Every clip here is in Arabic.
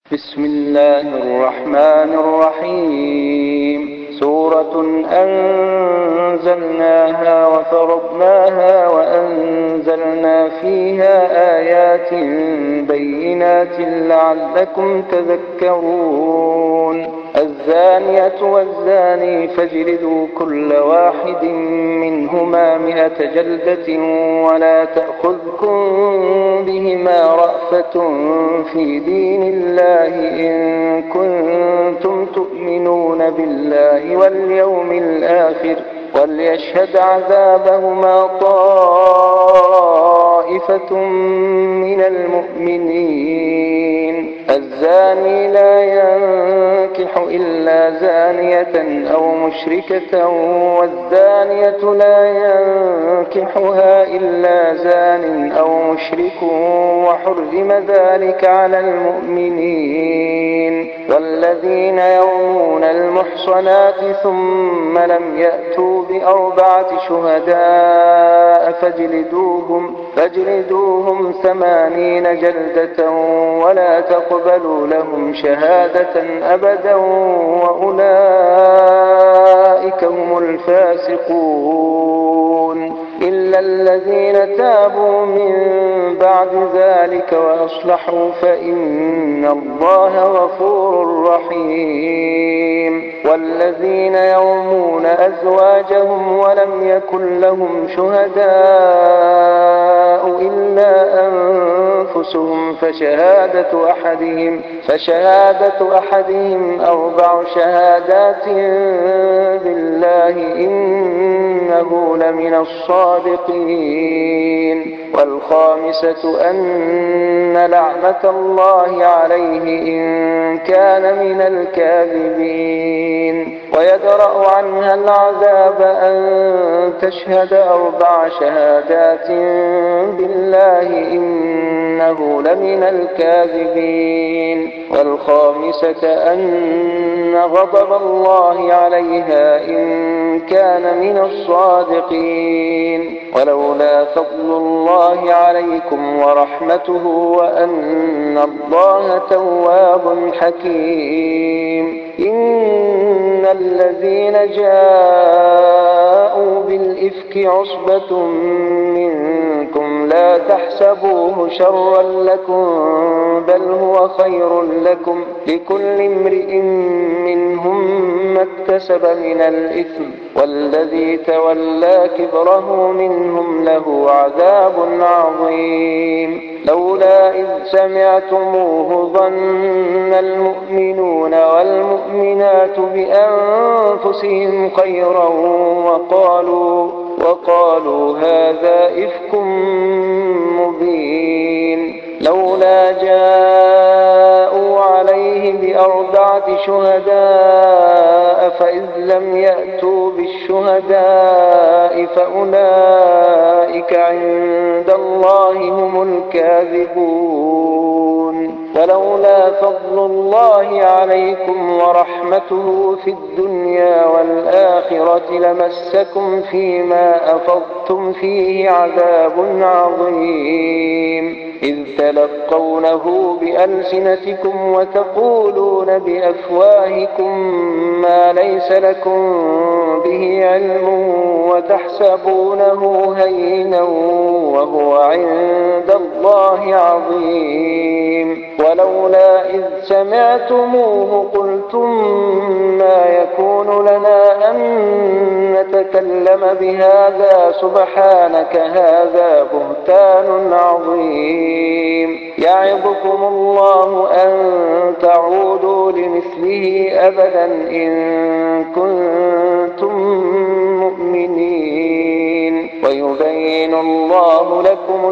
بسم الله الرحمن الرحيم. سورة أنزلناها وفرضناها وأنزلنا فيها آيات بينات لعلكم تذكرون. الزانية والزاني فاجلدوا كل واحد منهما 100 جلدة ولا تأخذكم بهما رأفة في دين الله إن كنتم تؤمنون بالله واليوم الآخر وليشهد عذابهما طائفة من المؤمنين. الزاني لا ينكح إلا زانية أو مشركة والزانية لا ينكحها إلا زان أو مشرك وحرم ذلك على المؤمنين. والذين يرمون المحصنات ثم لم يأتوا ب4 شهداء فاجلدوهم 80 جلدة ولا تقبلوا لهم شهادة أبدا وأولئك هم الفاسقون. إلا الذين تابوا من بعد ذلك وأصلحوا فإن الله غفور رحيم. والذين يرمون أزواجهم ولم يكن لهم شهداء إلا أنفسهم فشهادة أحدهم 4 شهادات بالله إنه لمن الصادقين. والخامسة أن لعنة الله عليه إن كان من الكاذبين. ويدرأ عنها العذاب أن تشهد 4 شهادات بالله إنه لمن الكاذبين. والخامسة أن غضب الله عليها إن كان من الصادقين. ولولا فضل الله عليكم ورحمته وأن الله تواب حكيم. إن الذين جاءوا بالإفك عصبة منكم لا تحسبوه شرا لكم بل هو خير لكم لكل امرئ منهم ما اكتسب من الإثم والذي تولى كبره منهم له عذاب عظيم. لولا إذ سمعتموه ظن المؤمنون والمؤمنات بأنفسهم خيرا وقالوا هذا إفك مبين. لولا جاءوا عليه ب4 شهداء فإذ لم يأتوا بالشهداء فأولئك عند الله هم الكاذبون. ولولا فضل الله عليكم ورحمته في الدنيا والآخرة لمسكم فيما أفضتم فيه عذاب عظيم. إذ تلقونه بألسنتكم وتقولون بأفواهكم ما ليس لكم به علم وتحسبونه هينا وهو عند الله عظيم. ولولا إذ سمعتموه قلتم ما يكون لنا أن نتكلم بهذا سبحانك هذا بهتان عظيم. يعظكم الله أن تعودوا لمثله أبدا إن كنتم مؤمنين. ويبين الله لكم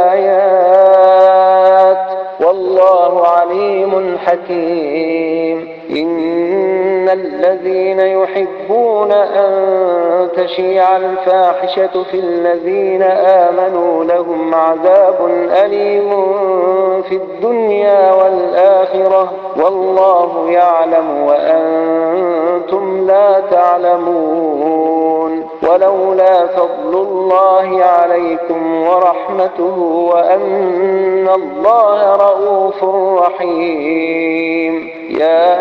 الآيات والله عليم حكيم. إن الذين يحبون أن تشيع الفاحشة في الذين آمنوا لهم عذاب أليم في الدنيا والآخرة والله يعلم وأنتم لا تعلمون. ولولا فضل الله عليكم ورحمته وأن الله رؤوف رحيم.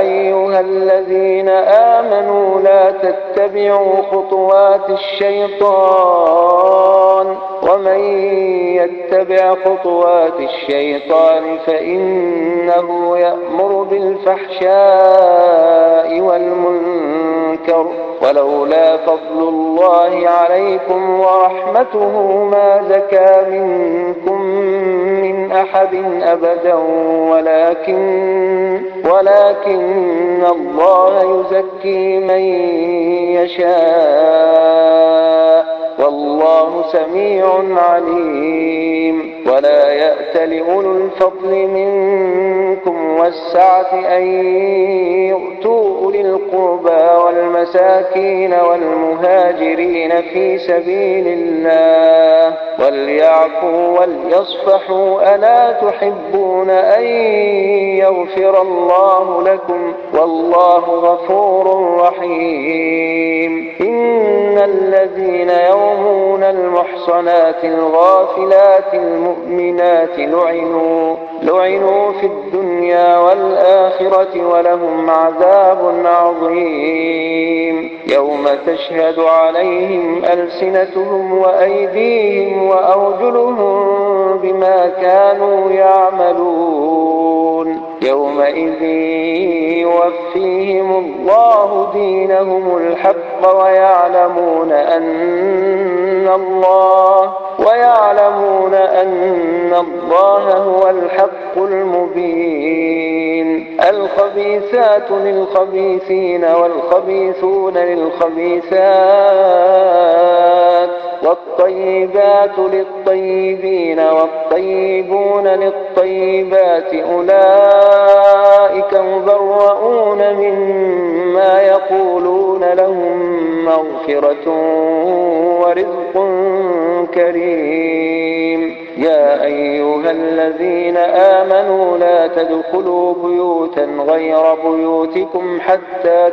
أيها الذين آمنوا لا تتبعوا خطوات الشيطان ومن يتبع خطوات الشيطان فإنه يأمر بالفحشاء والمنكر ولولا فضل الله عليكم ورحمته ما زكى منكم من أحد أبدا ولكن الله يزكي من يشاء والله سميع عليم. ولا يأت لأولو الفضل منكم والسعة أن يؤتوا أولي القربى والمساكين والمهاجرين في سبيل الله وليعفوا وليصفحوا ألا تحبون أن يغفر الله لكم والله غفور رحيم. إن الذين يرمون المحصنات الغافلات المؤمنات لعنوا في الدنيا والآخرة ولهم عذاب عظيم يوم تشهد عليهم ألسنتهم وأيديهم وأرجلهم بما كانوا يعملون يومئذ يوفيهم الله دينهم الحق ويعلمون أن الله هو الحق المبين. الخبيثات للخبيثين والخبيثون للخبيثات والطيبات للطيبين والطيبون للطيبات أولئك مبرؤون مما يقولون لهم مغفرة ورزق كريم. يا أيها الذين آمنوا لا تدخلوا بيوتا غير بيوتكم حتى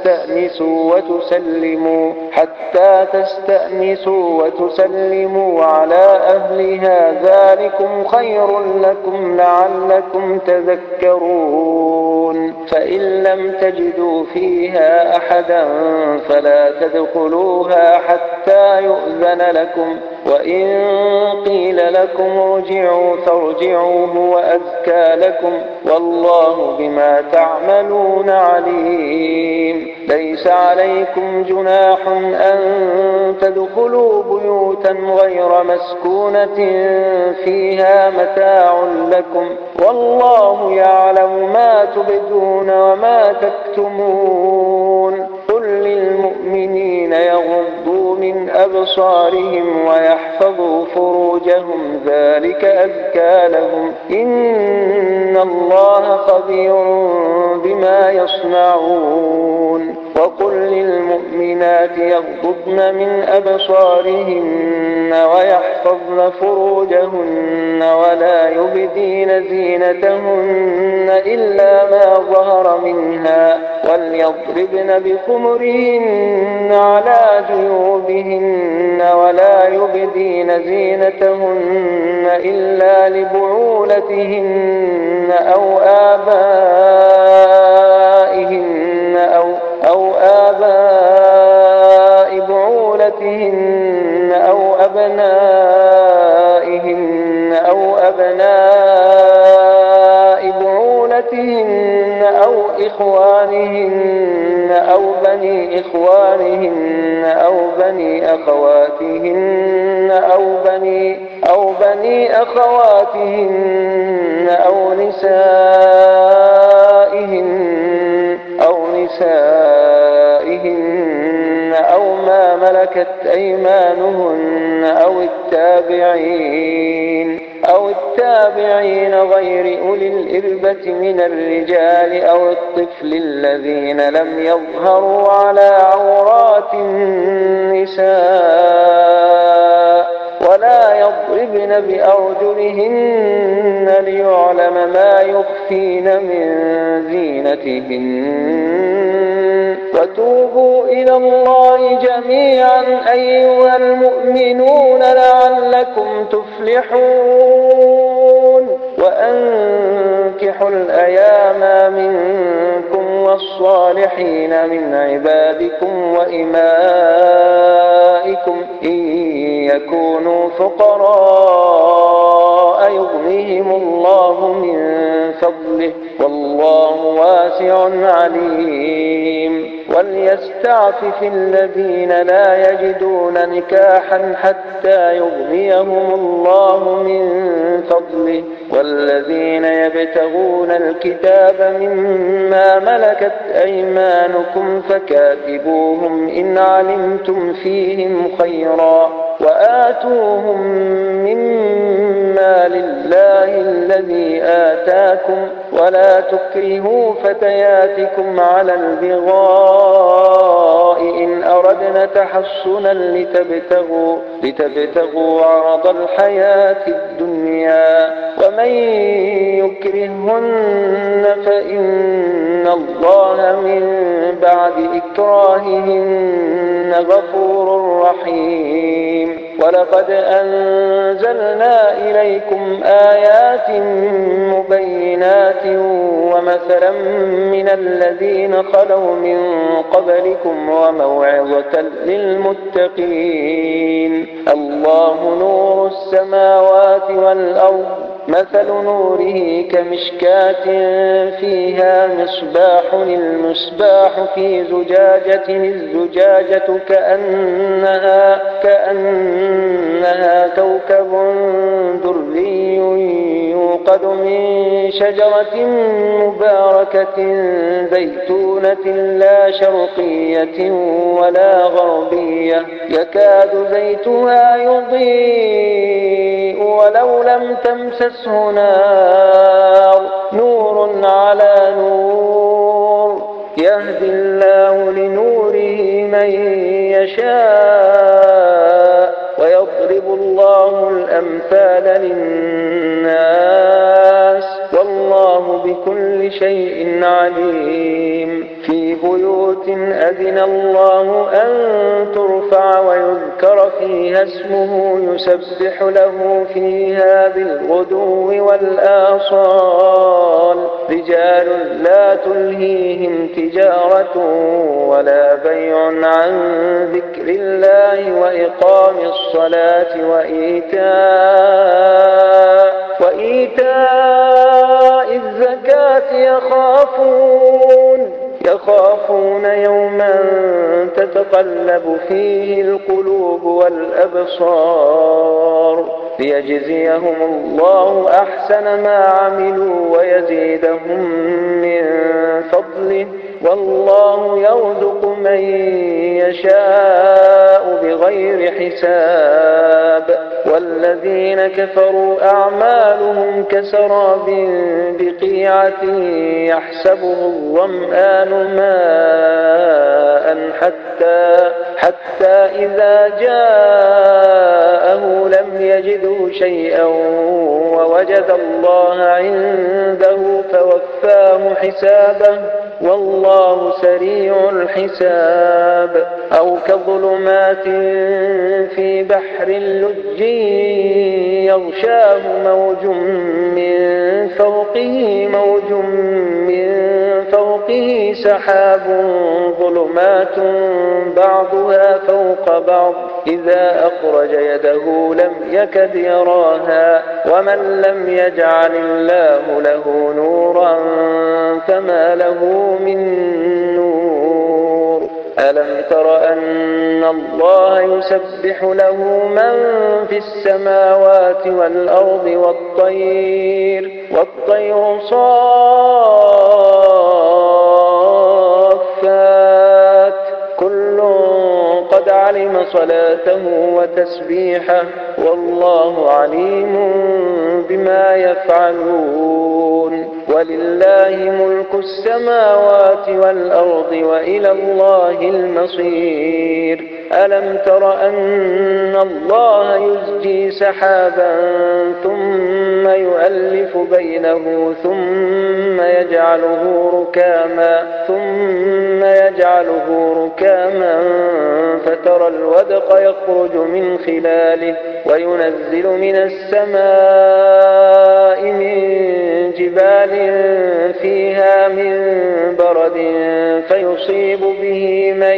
تستأنسوا وتسلموا على أهلها ذلكم خير لكم لعلكم تذكرون. فإن لم تجدوا فيها أحدا فلا تدخلوها حتى يؤذن لكم وإن قيل لكم ارجعوا فارجعوا هو أزكى لكم والله بما تعملون عليم. ليس عليكم جناح أن تدخلوا بيوتا غير مسكونة فيها متاع لكم والله يعلم ما تبدون وما تكتمون. قل للمؤمنين يغضوا من أبصارهم ويحفظوا فروجهم ذلك أزكى لهم إن الله خبير بما يصنعون. وقل للمؤمنات يغضضن من أبصارهن ويحفظن فروجهن ولا يبدين زينتهن إلا ما ظهر منها وليضربن بخمرهن على جيوبهن ولا يبدين زينتهن إلا لبعولتهن أو آباء بعولتهن أو أبناء بعولتهن أو إخوانهن أو بني إخوانهن أو بني أخواتهن أو نسائهن أو ما ملكت أيمانهن أو التابعين غير أولي الإربة من الرجال أو الطفل الذين لم يظهروا على عورات النساء ولا يضربن بأرجلهن ليعلم ما يخفين من زينتهن. وتوبوا إلى الله جميعا أيها المؤمنون لعلكم تفلحون. وأنكحوا الأيام منكم الصالحين من عبادكم وإمائكم إن يكونوا فقراء يغنيهم الله من فضله والله واسع عليم وليستعفف الذين لا يجدون نكاحا حتى يغنيهم الله من فضله والذين يبتغون الكتاب مما ملكت أيمانكم فكاتبوهم إن علمتم فيهم خيرا وآتوهم مما لله الذي آتاكم ولا تكرهوا فتياتكم على البغاء إن أردنا تحصنا لتبتغوا عرض الحياة الدنيا ومن يكرهن فإن الله من بعد إكراههن غفور رحيم ولقد أنزلنا إليكم آيات مبينات ومثلا من الذين خلوا من قبلكم وموعظة للمتقين الله نور السماوات والأرض مثل نوره كمشكاة فيها مصباح المصباح في زجاجة الزجاجة كأنها كوكب دري يوقد من شجرة مباركة زيتونة لا شرقية ولا غربية يكاد زيتها يضيء ولو لم تمسسه نار نور على نور يهدي الله لنوره من يشاء ويضرب الله الأمثال للناس والله بكل شيء عليم في بيوت أذن الله أن ترفع ويذكر فيها اسمه يسبح له فيها بالغدو والآصال رجال لا تلهيهم تجارة ولا بيع عن ذكر الله وإقام الصلاة وإيتاء الزكاة يخافون يوما تتقلب فيه القلوب والأبصار ليجزيهم الله أحسن ما عملوا ويزيدهم من فضله والله يرزق من يشاء بغير حساب والذين كفروا أعمالهم كسراب بقيعة يحسبه الظمآن ماء حتى إذا جاءه لم يجدوا شيئا ووجد الله عنده فوفاه حسابه والله سريع الحساب أو كظلمات في بحر لج يغشاه موج من فوقه سحاب ظلمات بعضها فوق بعض إذا أخرج يده لم يكد يراها ومن لم يجعل الله له نورا فما له من نور ألم تر أن الله يسبح له من في السماوات والأرض والطير صافات كل قد علم صلاته وتسبيحه والله عليم بما يفعلون ولله ملك السماوات والأرض وإلى الله المصير ألم تر أن الله يزجي سحابا ثم يؤلف بينه ثم يجعله ركاما فترى الودق يخرج من خلاله وينزل من السماء من جبال فيها من برد برد فيصيب به من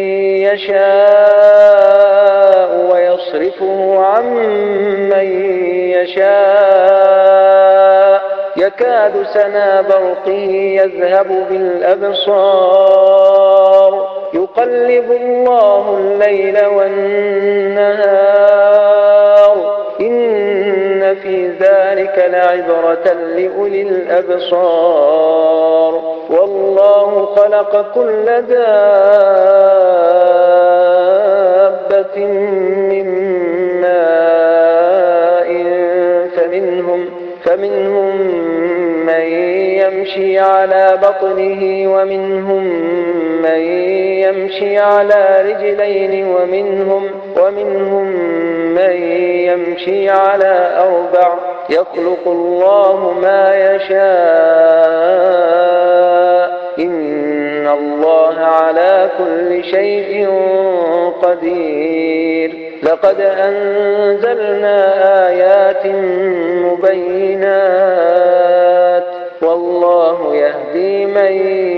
يشاء ويصرفه عن من يشاء يكاد سنا برقه يذهب بالأبصار يقلب الله الليل والنهار إن في ذلك لعبرة لأولي الأبصار والله خلق كل دابة من ماء فمنهم من يمشي على بطنه ومنهم من يمشي على رجلين ومنهم من يمشي على أربع يخلق الله ما يشاء إن الله على كل شيء قدير لقد أنزلنا آيات مبينات والله يهدي من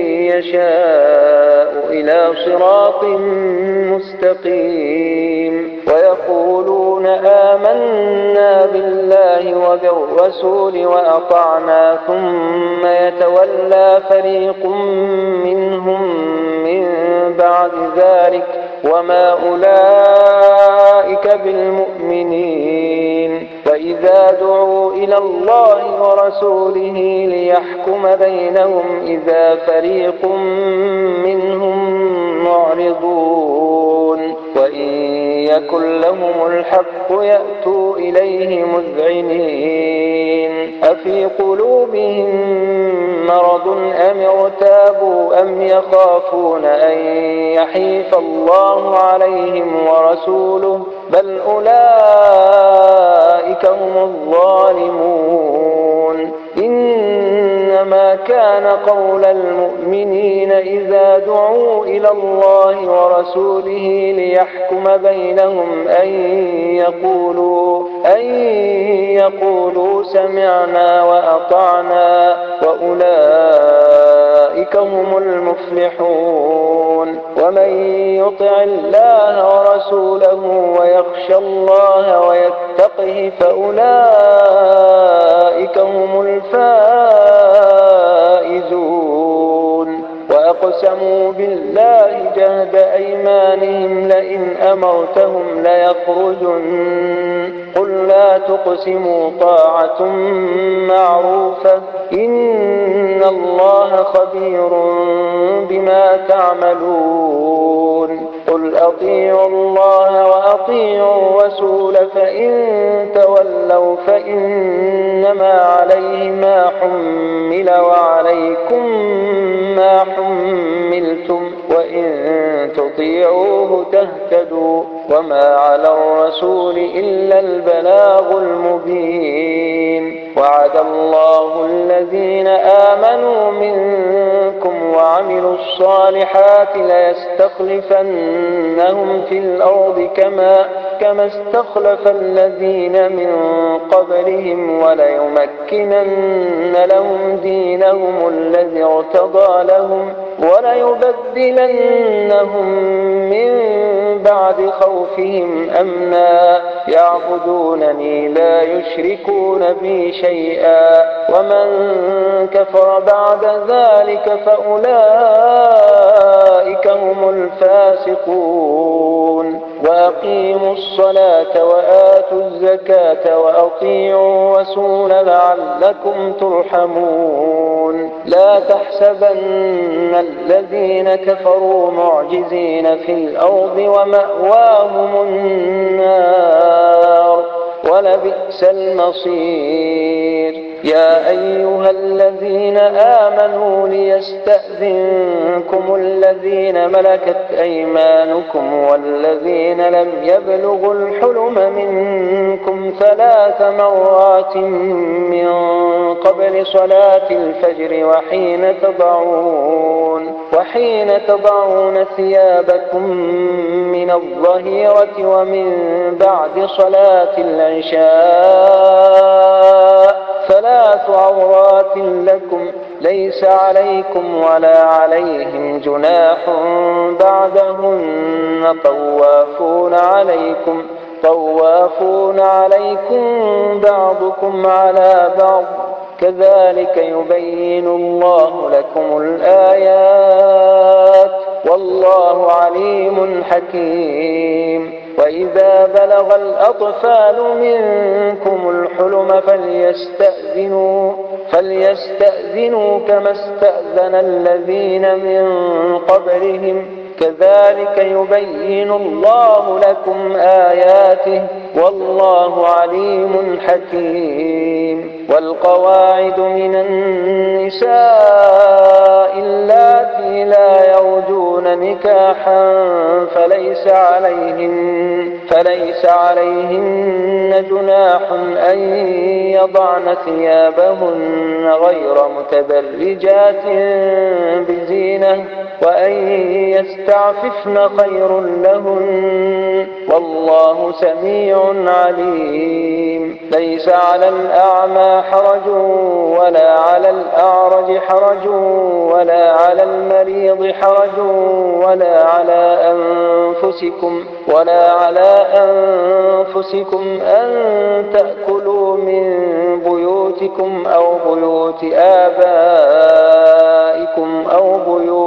يشاء إلى صراط مستقيم ويقولون آمنا بالله وبالرسول وأطعنا ثم يتولى فريق منهم من بعد ذلك وما أولئك بالمؤمنين وإذا دعوا إلى الله ورسوله ليحكم بينهم إذا فريق منهم معرضون وإن يكن لهم الحق يأتوا إليه مذعنين أفي قلوبهم مرض أم ارتابوا أم يخافون أن يحيف الله عليهم ورسوله بل أولئك هم الظالمون إنما كان قول المؤمنين إذا دعوا إلى الله ورسوله ليحكم بينهم أن يقولوا سمعنا وأطعنا وأولئك هم المفلحون ومن يطع الله ورسوله ويخشى الله ويتقه فأولئك هم الفائزون وأقسموا بالله جهد أيمانهم لئن أمرتهم ليخرجن قل لا تقسموا طاعة معروفة إن الله خبير بما تعملون قل أطيعوا الله وأطيعوا الرسول فإن تولوا فإنما عليه ما حمل وعليكم ما حملتم وإن تطيعوه تهتدوا وما على الرسول إلا البلاغ المبين وعد الله الذين آمنوا منكم وعملوا الصالحات ليستخلفنهم في الأرض كما استخلف الذين من قبلهم وليمكنن لهم دينهم الذي ارتضى لهم وليبدلنهم من بعد خوفهم أمنا يعبدونني لا يشركون بي شيئا ومن كفر بعد ذلك فأولئك هم الفاسقون وأقيموا الصلاة وآتوا الزكاة وأطيعوا الرسول لعلكم ترحمون لا تحسبن الذين كفروا معجزين في الأرض ومأواهم النار ولبئس المصير يا أيها الذين آمنوا ليستأذنكم الذين ملكت أيمانكم والذين لم يبلغوا الحلم منكم 3 مرات من قبل صلاة الفجر وحين تضعون ثيابكم من الظهيرة ومن بعد صلاة العشاء ثلاث عورات لكم ليس عليكم ولا عليهم جناح بعدهن طوافون عليكم بعضكم على بعض كذلك يبين الله لكم الآيات والله عليم حكيم. وإذا بلغ الأطفال منكم الحلم فليستأذنوا كما استأذن الذين من قبلهم كذلك يبين الله لكم آياته والله عليم حكيم. والقواعد من النساء اللاتي لا يرجون نكاحا فليس عليهن جناح أن يضعن ثيابهن غير متبرجات بزينة وأن يستعففن خير لهن والله سميع عليم. ليس على الأعمى حرج ولا على الأعرج حرج ولا على المريض حرج ولا على أنفسكم أن تأكلوا من بيوتكم أو بيوت آبائكم أو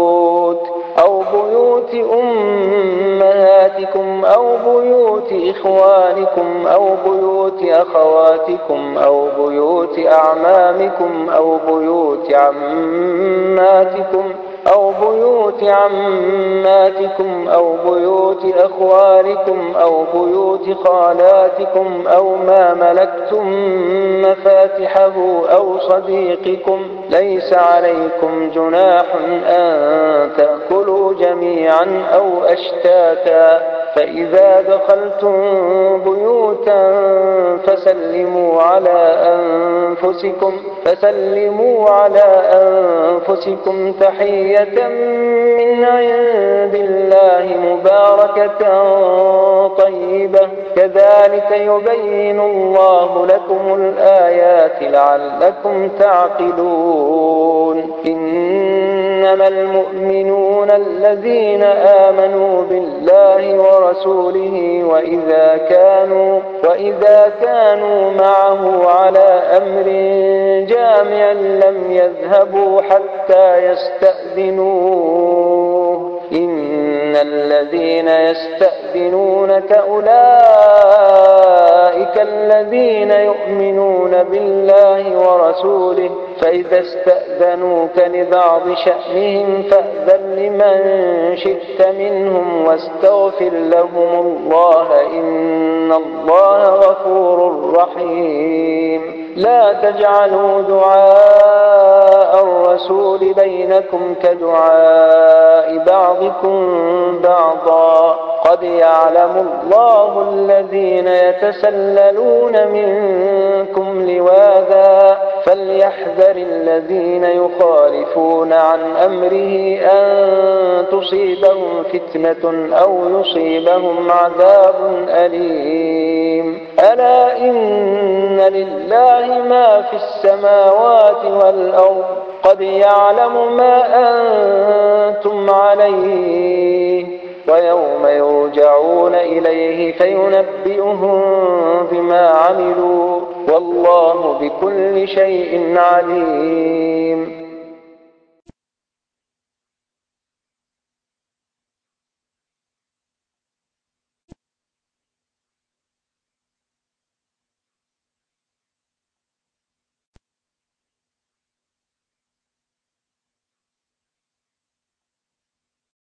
بيوت أمهاتكم أو بيوت إخوانكم أو بيوت أخواتكم أو بيوت أعمامكم أو بيوت عماتكم أو بيوت أخوالكم أو بيوت خالاتكم أو ما ملكتم مفاتحه أو صديقكم ليس عليكم جناح أن تأكلوا جميعا أو أشتاتا فإذا دخلتم بيوتا فسلموا على أنفسكم تحية من عند الله مباركة طيبة كذلك يبين الله لكم الآيات لعلكم تعقلون. إنما المؤمنون الذين آمنوا بالله ورسوله وإذا كانوا معه على أمر جامع لم يذهبوا حتى يستأذنوه إن الذين يستأذنونك أولئك الذين يؤمنون بالله ورسوله فإذا استأذنوك لبعض شأنهم فأذن لمن شئت منهم واستغفر لهم الله إن الله غفور رحيم. لا تجعلوا دعاء الرسول بينكم كدعاء بعضكم بعضا قد يعلم الله الذين يتسللون منكم لواذا فليحذر الذين يخالفون عن أمره أن تصيبهم فتنة أو يصيبهم عذاب أليم. ألا إن لله ما في السماوات والأرض قد يعلم ما أنتم عليه ويوم يرجعون إليه فينبئهم بما عملوا والله بكل شيء عليم.